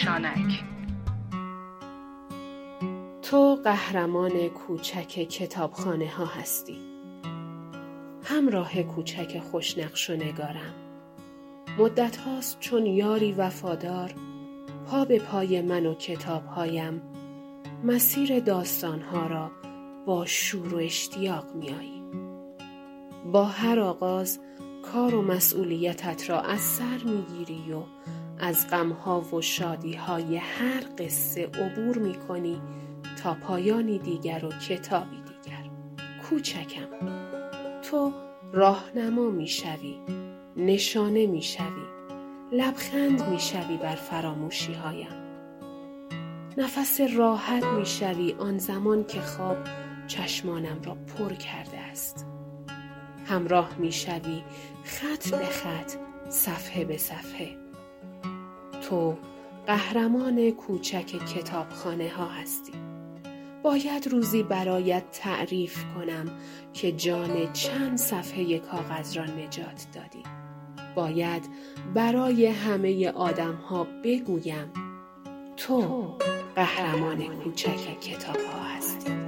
روشنک. تو قهرمان کوچک کتابخانه ها هستی. همراه کوچک خوشنقش و نگارم. مدت هاست چون یاری وفادار پا به پای من و کتابهایم مسیر داستانها را با شور و اشتیاق میایی. با هر آغاز کار و مسئولیتت را از سر میگیری و از غمها و شادیهای هر قصه عبور میکنی تا پایانی دیگر و کتابی دیگر. کوچکم، تو راهنما میشوی، نشانه میشوی، لبخند میشوی بر فراموشی هایم. نفس راحت میشوی آن زمان که خواب چشمانم را پر کرده است. همراه میشوی خط به خط، صفحه به صفحه. تو قهرمان کوچک کتابخانه ها هستی. باید روزی برایت تعریف کنم که جان چند صفحه کاغذ را نجات دادی. باید برای همه آدم ها بگویم تو قهرمان کوچک کتاب ها هستی.